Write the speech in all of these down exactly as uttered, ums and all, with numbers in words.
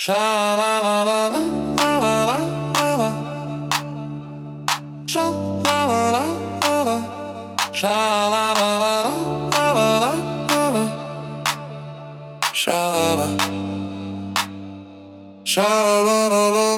Ша-ла-ла-ла-ла-ла-ла-ла. Ша-ла-ла-ла-ла-ла. Ша-ла-ла-ла-ла-ла-ла. Ша-ла-ла. Ша-ла-ла-ла-ла.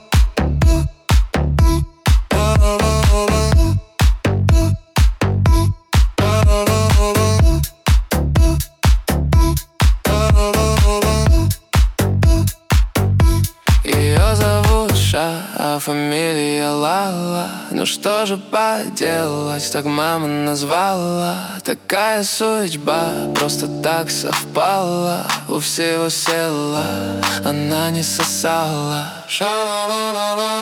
Ее зовут Ша, а фамилия Лала. Ну что же поделать, так мама назвала. Такая судьба, просто так совпала. У всего села, она не сосала. Ша-ла-ла-ла-ла.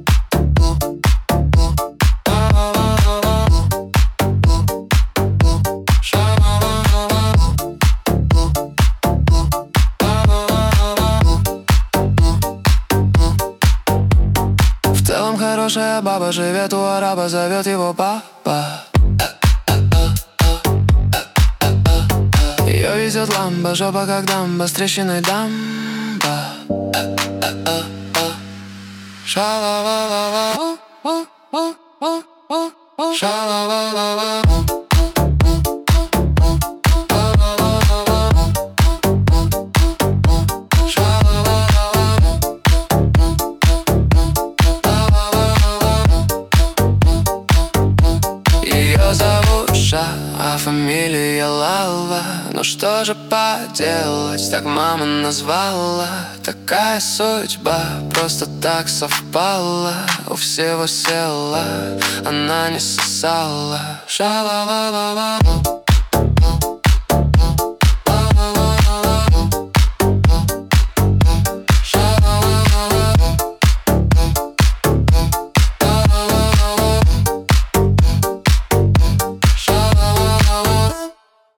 Хорошая баба живет у араба, зовет его папа. Ее везет ламба, жопа как дамба, с трещиной дамба. Ша-ла-ла-ла-ла, ша-ла-ла-ла-ла. Зовут Ша, а фамилия Лала. Ну что же поделать, так мама назвала. Такая судьба, просто так совпала. У всего села, она не сосала. Ша-ла-ла-ла-ла.